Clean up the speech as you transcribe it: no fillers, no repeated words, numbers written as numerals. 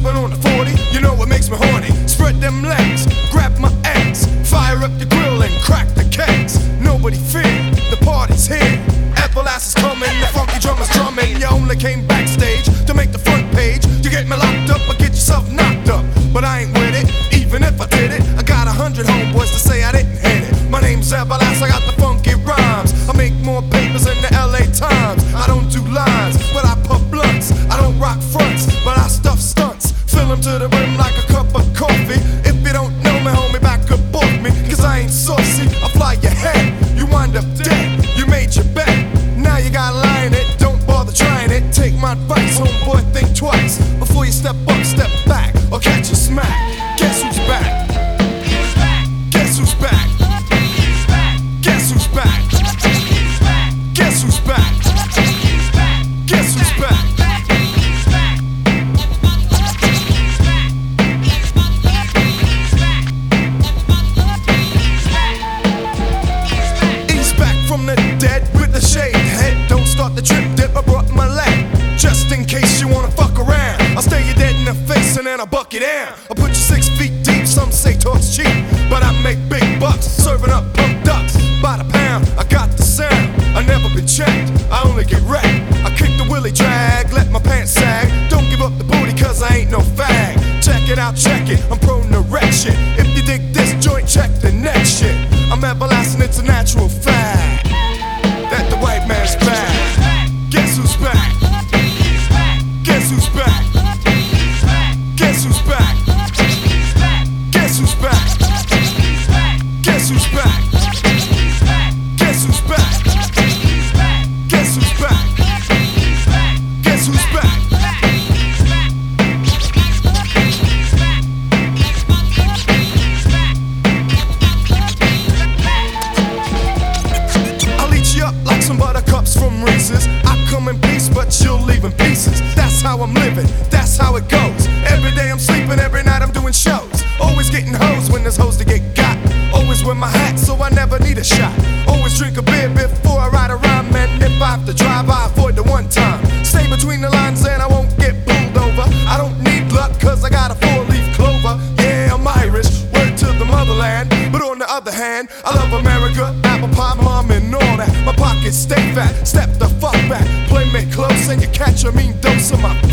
Sipping on the 40, you know what makes me horny. Spread them legs, grab my eggs, fire up the grill and crack the kegs. Nobody fear, the party's here. Everlast is coming, the funky drummers drumming. You only came backstage to make the front page. You get me locked up or get yourself knocked up. But I ain't with it, even if I did it. I got 100 homeboys to say I didn't hit it. My name's Everlast, I got the funky rhymes. I make more papers than the LA Times. I don't do lines, but I puff blunts. I don't rock fronts, but I stuff stunts. Fill them to the rim like a cup of coffee. If you don't know me, homie, back up off me. Cause I ain't saucy, I fly your head. You wind up dead, you made your bet. Now you gotta lie in it, don't bother trying it. Take my advice, homeboy, think twice before you step up, step back, or catch a smack. Guess who's back? Guess who's back? Guess who's back? Guess who's back? Guess who's back? He's back from the dead with the shaved head. Don't start the trip dip, I brought my leg. Just in case you wanna fuck around, I'll stare you dead in the face and then I'll buck you down. I'll put you 6 feet deep, some say talk's cheap, but I make big bucks, serving up pump ducks. By the pound, I got the sound, I never been checked, I only get wrecked. I kick the willy drag, let my pants sag. Don't give up the booty cause I ain't no fag. Check it out, check it, I'm prone to wreck shit. If you dig this joint, check the next shit. I'm everlasting, it's a natural fact that the white man's back. Guess who's back? Guess who's back? Guess who's back? Guess who's back? Guess who's back? Guess who's back? Guess who's back? Guess who's back? I'll eat you up like some buttercups from Reese's. I come in peace, but you'll leave in pieces. That's how I'm living, that's how it goes. Every day I'm sleeping, every night I'm doing shows. Always getting hoes when there's hoes to get got. Always wear my hat so I never need a shot. Always drink a beer before I ride around, man. If I have to drive, I avoid the one time. Stay between the lines and I won't get pulled over. I don't need luck cause I got a 4-leaf clover. Yeah, I'm Irish, word to the motherland. But on the other hand, I love America, apple pie, mom and all that. My pockets stay fat, step the fuck back. Play me close and you catch a mean dose of my